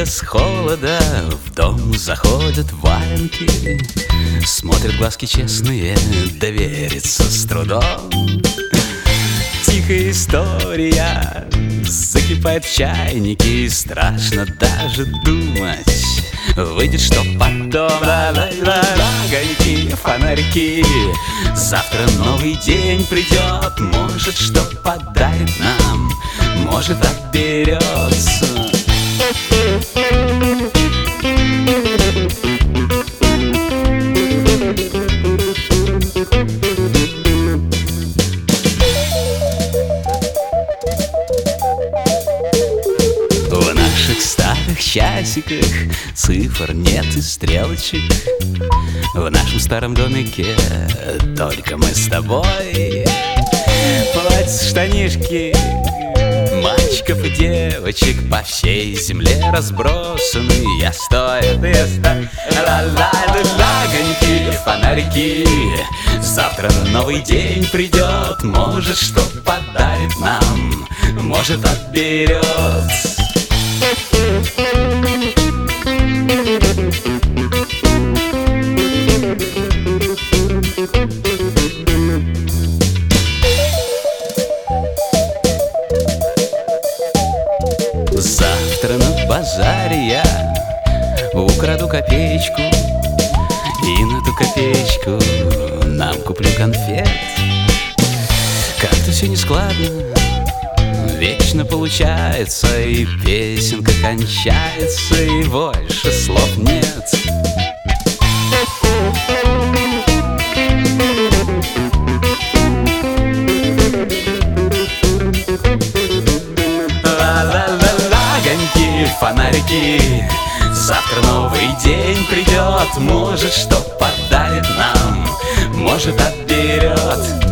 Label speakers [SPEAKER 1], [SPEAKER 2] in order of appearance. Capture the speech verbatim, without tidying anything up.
[SPEAKER 1] с холода в дом заходят валенки, смотрят глазки честные, довериться с трудом. Тихая история закипает в чайнике, страшно даже думать, выйдет что потом. Ла-ла-ла-ла, огоньки, фонарики, завтра новый день придет, может, что подарит нам, может, отберется. В наших старых часиках цифр нет и стрелочек. В нашем старом домике только мы с тобой. Платья, штанишки мальчиков и девочек по всей земле разбросаны. Я стою, ты стой. Ла-ла-ла-ла, огоньки, фонарики, завтра новый день придет, может, что подарит нам, может, отберет. Завтра на базаре я украду копеечку, и на ту копеечку нам куплю конфет. Как-то все нескладно, вечно получается, и песенка кончается, и больше слов нет. Ла-ла-ла-ла, огоньки, фонарики, завтра новый день придет, может, что подарит нам, может, отберет.